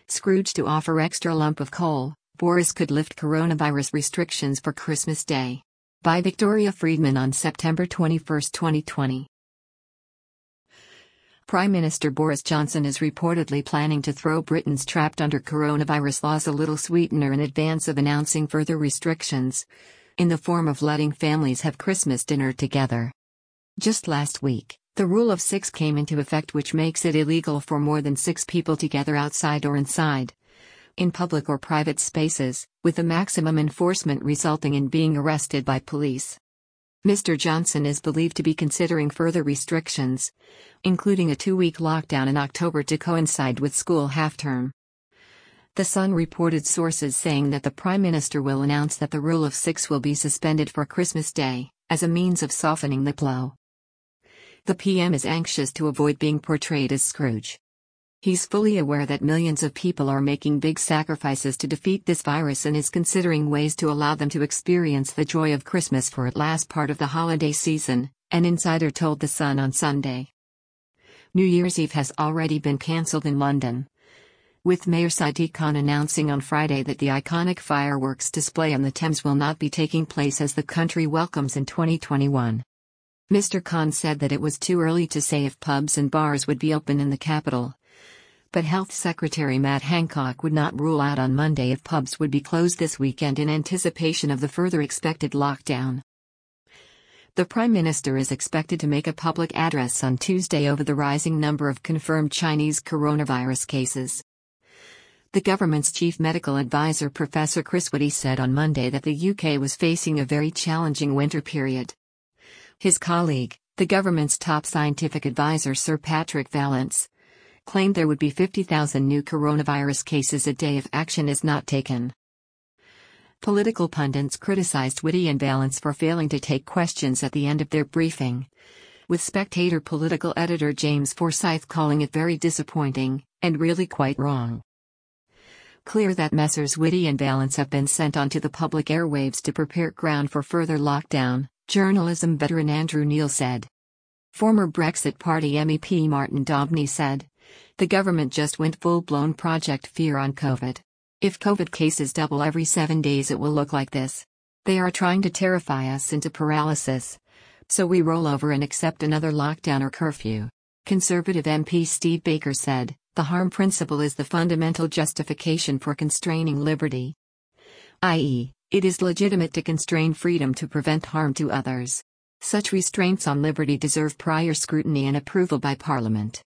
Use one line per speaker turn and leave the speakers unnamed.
Scrooge to offer extra lump of coal, Boris could lift coronavirus restrictions for Christmas Day. By Victoria Friedman on September 21, 2020. Prime Minister Boris Johnson is reportedly planning to throw Britain's trapped under coronavirus laws a little sweetener in advance of announcing further restrictions, in the form of letting families have Christmas dinner together. Just last week, the Rule of Six came into effect, which makes it illegal for more than 6 people to gather outside or inside, in public or private spaces, with the maximum enforcement resulting in being arrested by police. Mr. Johnson is believed to be considering further restrictions, including a 2-week lockdown in October to coincide with school half-term. The Sun reported sources saying that the Prime Minister will announce that the Rule of Six will be suspended for Christmas Day, as a means of softening the blow. The PM is anxious to avoid being portrayed as Scrooge. He's fully aware that millions of people are making big sacrifices to defeat this virus and is considering ways to allow them to experience the joy of Christmas for at last part of the holiday season, an insider told The Sun on Sunday. New Year's Eve has already been cancelled in London, with Mayor Sadiq Khan announcing on Friday that the iconic fireworks display on the Thames will not be taking place as the country welcomes in 2021. Mr. Khan said that it was too early to say if pubs and bars would be open in the capital, but Health Secretary Matt Hancock would not rule out on Monday if pubs would be closed this weekend in anticipation of the further expected lockdown. The Prime Minister is expected to make a public address on Tuesday over the rising number of confirmed Chinese coronavirus cases. The government's chief medical advisor Professor Chris Whitty said on Monday that the UK was facing a very challenging winter period. His colleague, the government's top scientific advisor Sir Patrick Vallance, claimed there would be 50,000 new coronavirus cases a day if action is not taken. Political pundits criticized Whitty and Vallance for failing to take questions at the end of their briefing, with Spectator political editor James Forsyth calling it very disappointing, and really quite wrong. Clear that Messrs. Whitty and Vallance have been sent onto the public airwaves to prepare ground for further lockdown, journalism veteran Andrew Neil said. Former Brexit Party MEP Martin Daubney said, "The government just went full-blown Project Fear on COVID. If COVID cases double every 7 days it will look like this. They are trying to terrify us into paralysis, so we roll over and accept another lockdown or curfew." Conservative MP Steve Baker said, "The harm principle is the fundamental justification for constraining liberty. I.e., it is legitimate to constrain freedom to prevent harm to others. Such restraints on liberty deserve prior scrutiny and approval by Parliament."